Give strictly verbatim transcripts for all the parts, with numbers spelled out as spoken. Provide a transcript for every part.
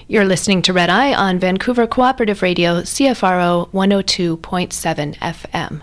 You're listening to Red Eye on Vancouver Cooperative Radio, C F R O one oh two point seven F M.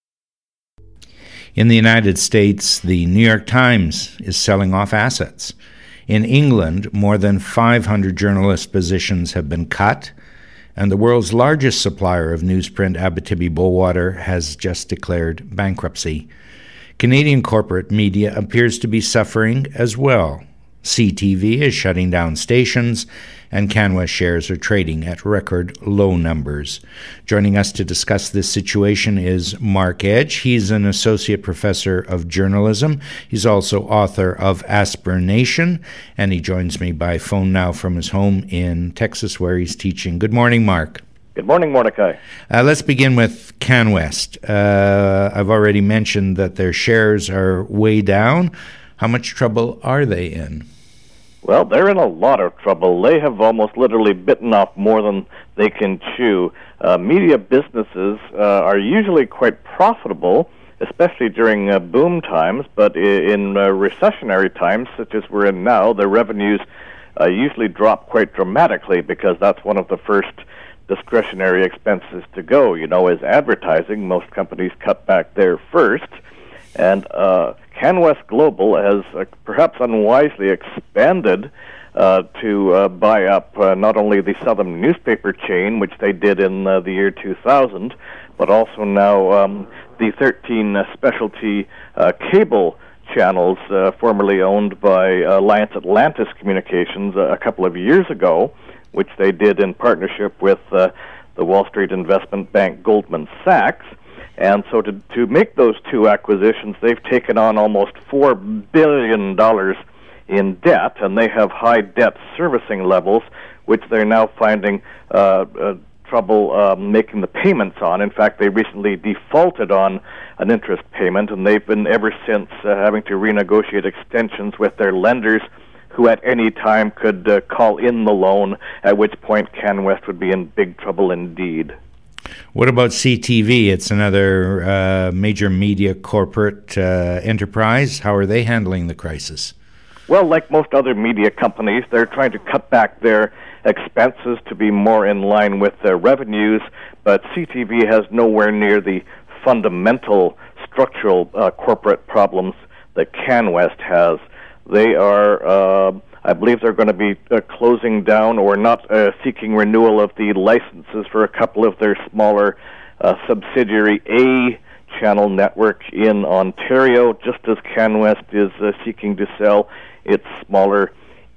In the United States, the New York Times is selling off assets. In England, more than five hundred journalist positions have been cut, and the world's largest supplier of newsprint, Abitibi-Bowater, has just declared bankruptcy. Canadian corporate media appears to be suffering as well. C T V is shutting down stations, and CanWest shares are trading at record low numbers. Joining us to discuss this situation is Mark Edge. He's an associate professor of journalism. He's also author of Aspiration, and he joins me by phone now from his home in Texas, where he's teaching. Good morning, Mark. Good morning, Mordecai. Uh, let's begin with CanWest. Uh, I've already mentioned that their shares are way down. How much trouble are they in? Well, they're in a lot of trouble. They have almost literally bitten off more than they can chew. Uh, media businesses uh, are usually quite profitable, especially during uh, boom times, but in uh, recessionary times, such as we're in now, their revenues uh, usually drop quite dramatically, because that's one of the first discretionary expenses to go, you know, is advertising. Most companies cut back there first. And uh, CanWest Global has uh, perhaps unwisely expanded uh, to uh, buy up uh, not only the Southern newspaper chain, which they did in uh, the year two thousand, but also now um, the thirteen uh, specialty uh, cable channels uh, formerly owned by Alliance Atlantis Communications uh, a couple of years ago, which they did in partnership with uh, the Wall Street investment bank Goldman Sachs. And so to to make those two acquisitions, they've taken on almost four billion dollars in debt, and they have high debt servicing levels, which they're now finding uh, uh, trouble uh, making the payments on. In fact, they recently defaulted on an interest payment, and they've been ever since uh, having to renegotiate extensions with their lenders, who at any time could uh, call in the loan, at which point CanWest would be in big trouble indeed. What about C T V? It's another uh, major media corporate uh, enterprise. How are they handling the crisis? Well, like most other media companies, they're trying to cut back their expenses to be more in line with their revenues, but C T V has nowhere near the fundamental structural uh, corporate problems that CanWest has. They are... Uh, I believe they're going to be uh, closing down or not uh, seeking renewal of the licenses for a couple of their smaller uh, subsidiary A channel network in Ontario, just as CanWest is uh, seeking to sell its smaller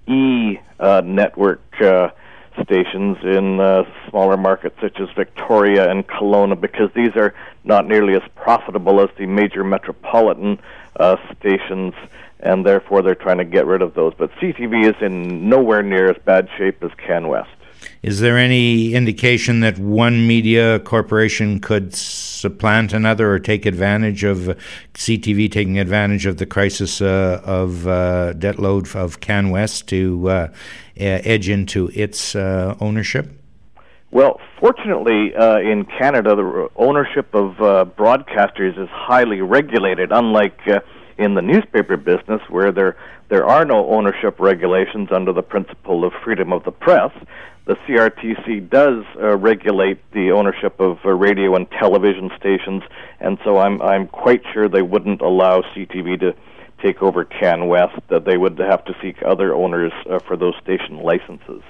E uh, network uh, stations in uh, smaller markets such as Victoria and Kelowna, because these are not nearly as profitable as the major metropolitan uh, stations, and therefore they're trying to get rid of those. But C T V is in nowhere near as bad shape as CanWest. Is there any indication that one media corporation could supplant another or take advantage of C T V taking advantage of the crisis uh, of uh, debt load of CanWest to uh, edge into its uh, ownership? Well, fortunately, uh, in Canada, the ownership of uh, broadcasters is highly regulated, unlike uh, in the newspaper business, where there there are no ownership regulations under the principle of freedom of the press. The C R T C does uh, regulate the ownership of uh, radio and television stations, and so I'm I'm quite sure they wouldn't allow C T V to take over CanWest, that they would have to seek other owners uh, for those station licenses.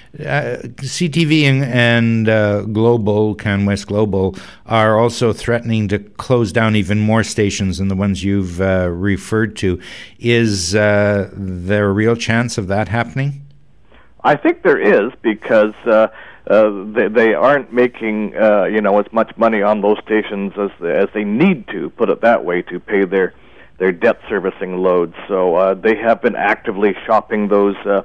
Uh, C T V and, and uh, Global, CanWest Global, are also threatening to close down even more stations than the ones you've uh, referred to. Is uh, there a real chance of that happening? I think there is, because uh, uh, they, they aren't making uh, you know as much money on those stations as as they need to, put it that way, to pay their their debt servicing loads. So uh, they have been actively shopping those uh,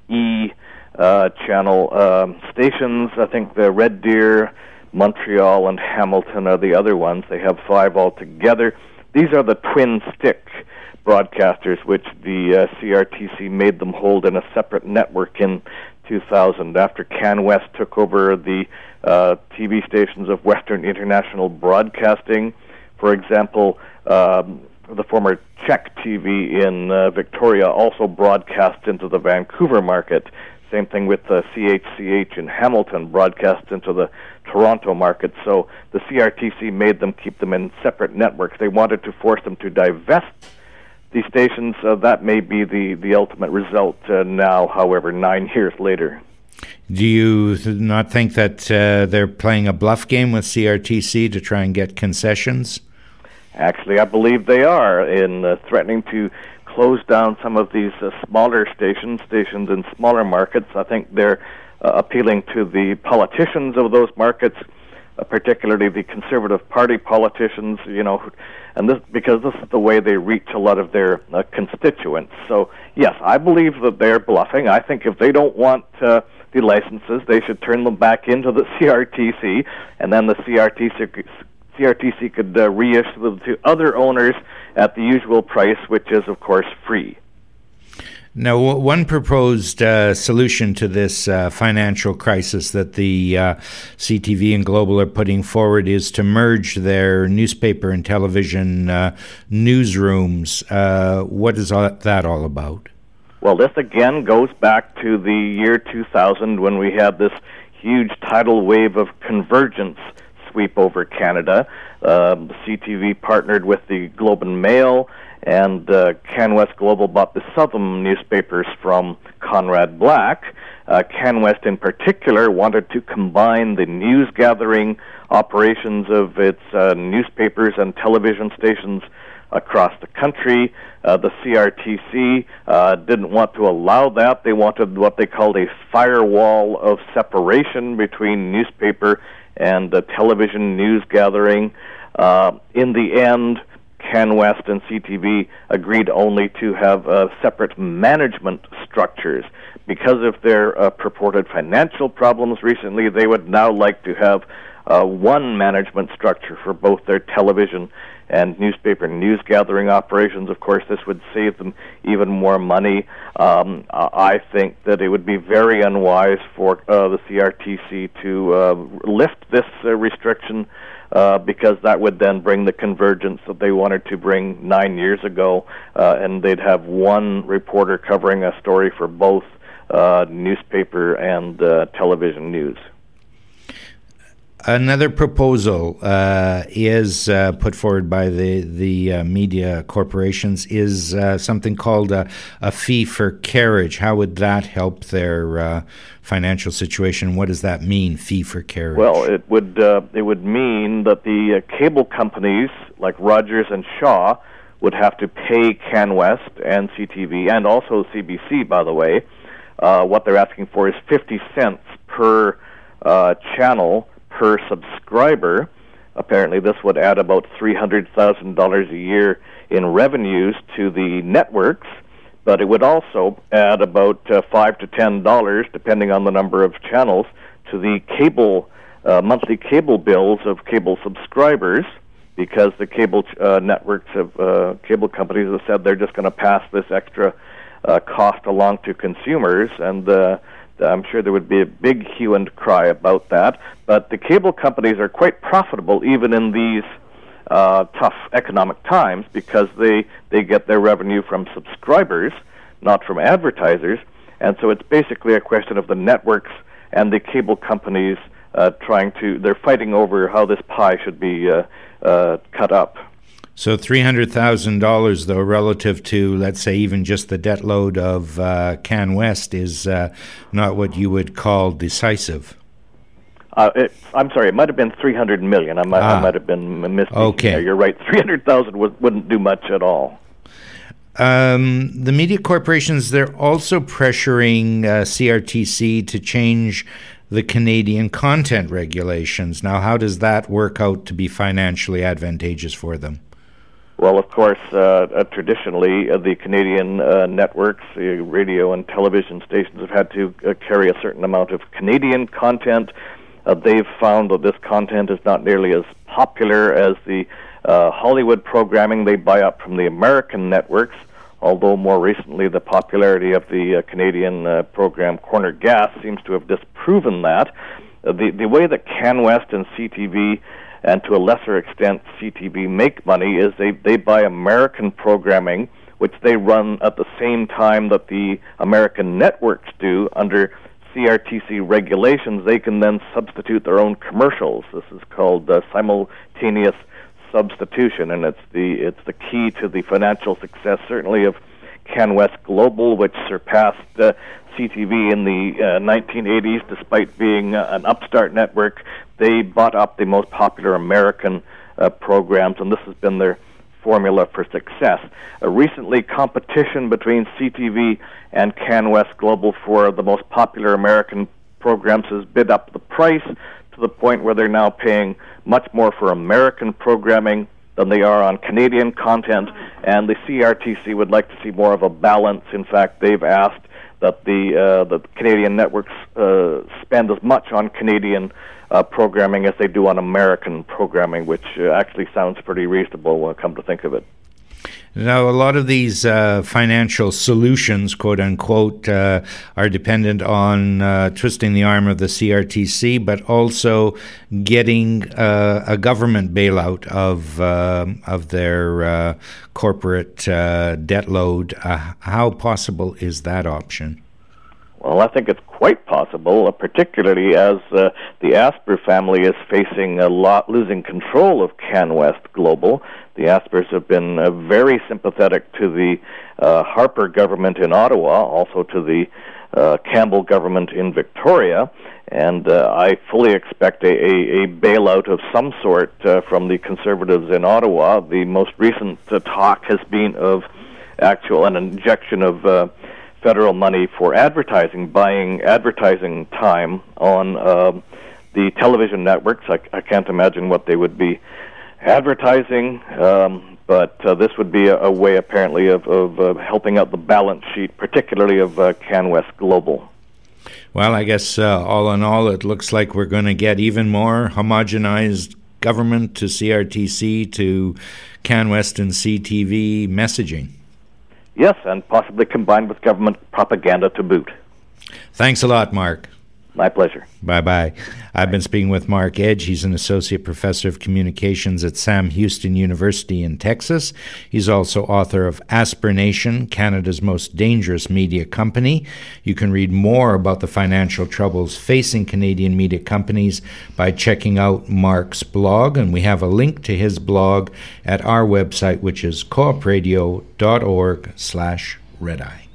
E uh, channel um, stations. I think the Red Deer, Montreal, and Hamilton are the other ones. They have five altogether. These are the twin stick broadcasters, which the uh, C R T C made them hold in a separate network in two thousand, after CanWest took over the uh, T V stations of Western International Broadcasting. For example, um, the former Czech T V in uh, Victoria also broadcast into the Vancouver market. Same thing with uh, C H C H in Hamilton, broadcast into the Toronto market. So the C R T C made them keep them in separate networks. They wanted to force them to divest these stations. Uh, that may be the, the ultimate result uh, now, however, nine years later. Do you th- not think that uh, they're playing a bluff game with C R T C to try and get concessions? Actually, I believe they are in uh, threatening to close down some of these uh, smaller stations, stations in smaller markets. I think they're uh, appealing to the politicians of those markets, uh, particularly the Conservative Party politicians, you know, and this because this is the way they reach a lot of their uh, constituents. So, yes, I believe that they're bluffing. I think if they don't want uh, the licenses, they should turn them back into the C R T C, and then the C R T C C R T C could uh, reissue them to other owners at the usual price, which is, of course, free. Now, w- one proposed uh, solution to this uh, financial crisis that the uh, C T V and Global are putting forward is to merge their newspaper and television uh, newsrooms. Uh, what is all, that all about? Well, this again goes back to the year two thousand when we had this huge tidal wave of convergence sweep over Canada. Um, C T V partnered with the Globe and Mail, and uh, CanWest Global bought the Southern newspapers from Conrad Black. Uh, CanWest in particular wanted to combine the news gathering operations of its uh, newspapers and television stations across the country. Uh, the C R T C uh, didn't want to allow that. They wanted what they called a firewall of separation between newspaper and uh, television news gathering. Uh, in the end, CanWest and C T V agreed only to have uh, separate management structures. Because of their uh, purported financial problems recently, they would now like to have uh, one management structure for both their television and newspaper news gathering operations. Of course, this would save them even more money. Um, I think that it would be very unwise for uh, the C R T C to uh, lift this uh, restriction uh, because that would then bring the convergence that they wanted to bring nine years ago, uh, and they'd have one reporter covering a story for both uh, newspaper and uh, television news. Another proposal uh, is uh, put forward by the the uh, media corporations is uh, something called a, a fee for carriage. How would that help their uh, financial situation? What does that mean, fee for carriage? Well, it would uh, it would mean that the uh, cable companies like Rogers and Shaw would have to pay CanWest and C T V and also C B C, by the way. Uh, what they're asking for is fifty cents per uh, channel per subscriber. Apparently, this would add about three hundred thousand dollars a year in revenues to the networks, but it would also add about uh, five to ten dollars, depending on the number of channels, to the cable uh, monthly cable bills of cable subscribers, because the cable uh, networks of uh, cable companies have said they're just going to pass this extra uh, cost along to consumers, and uh, I'm sure there would be a big hue and cry about that. But the cable companies are quite profitable even in these uh, tough economic times, because they, they get their revenue from subscribers, not from advertisers. And so it's basically a question of the networks and the cable companies uh, trying to, they're fighting over how this pie should be uh, uh, cut up. So three hundred thousand dollars, though, relative to, let's say, even just the debt load of uh, CanWest is uh, not what you would call decisive. Uh, it, I'm sorry, it might have been three hundred million dollars. I might, ah. I might have been misspeaking. Okay. There. You're right. three hundred thousand dollars would, wouldn't do much at all. Um, the media corporations, they're also pressuring uh, C R T C to change the Canadian content regulations. Now, how does that work out to be financially advantageous for them? Well, of course, uh, uh, traditionally, uh, the Canadian uh, networks, uh, radio and television stations have had to uh, carry a certain amount of Canadian content. Uh, they've found that this content is not nearly as popular as the uh, Hollywood programming they buy up from the American networks, although more recently the popularity of the uh, Canadian uh, program Corner Gas seems to have disproven that. Uh, the, the way that CanWest and C T V and to a lesser extent C T V make money is they, they buy American programming which they run at the same time that the American networks do under C R T C regulations. They can then substitute their own commercials. This is called uh, simultaneous substitution, and it's the it's the key to the financial success, certainly of CanWest Global, which surpassed uh, C T V in the uh, nineteen eighties, despite being uh, an upstart network. They bought up the most popular American uh, programs, and this has been their formula for success. Uh, recently, competition between C T V and CanWest Global for the most popular American programs has bid up the price to the point where they're now paying much more for American programming than they are on Canadian content, and the C R T C would like to see more of a balance. In fact, they've asked that the uh, the Canadian networks uh, spend as much on Canadian uh, programming as they do on American programming, which uh, actually sounds pretty reasonable when I come to think of it. Now, a lot of these uh, financial solutions, quote unquote, uh, are dependent on uh, twisting the arm of the C R T C, but also getting uh, a government bailout of uh, of their uh, corporate uh, debt load. Uh, how possible is that option? Well, I think it's quite possible, uh, particularly as uh, the Asper family is facing a lot, losing control of CanWest Global. The Aspers have been uh, very sympathetic to the uh, Harper government in Ottawa, also to the uh, Campbell government in Victoria, and uh, I fully expect a, a, a bailout of some sort uh, from the Conservatives in Ottawa. The most recent uh, talk has been of actual an injection of uh, federal money for advertising, buying advertising time on uh, the television networks. I, I can't imagine what they would be advertising, um, but uh, this would be a, a way, apparently, of, of uh, helping out the balance sheet, particularly of uh, CanWest Global. Well, I guess uh, all in all, it looks like we're going to get even more homogenized government to C R T C to CanWest and C T V messaging. Yes, and possibly combined with government propaganda to boot. Thanks a lot, Mark. My pleasure. Bye-bye. I've been speaking with Mark Edge. He's an associate professor of communications at Sam Houston University in Texas. He's also author of Asper Nation, Canada's Most Dangerous Media Company. You can read more about the financial troubles facing Canadian media companies by checking out Mark's blog, and we have a link to his blog at our website, which is co op radio dot org slash redeye.